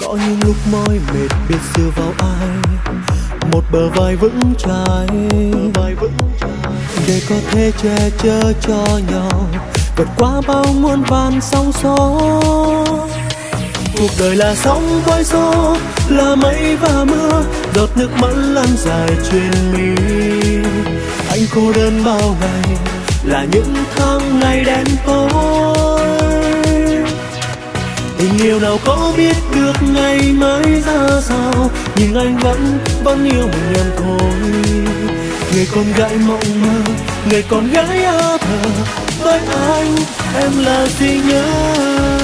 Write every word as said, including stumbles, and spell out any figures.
Có những lúc mỏi mệt biết dựa vào ai, một bờ vai vững chãi để có thể che chở cho nhau vượt qua bao muôn vàn sóng gió. Cuộc đời là sóng với gió, là mây và mưa, giọt nước mắt lăn dài trên mi. Anh cô đơn bao ngày là những tháng ngày đen tối. Tình yêu nào có biết được ngày mai ra sao, nhưng anh vẫn vẫn yêu mình em thôi. Người con gái mộng mơ, người con gái áo thờ, với anh em là gì nhớ.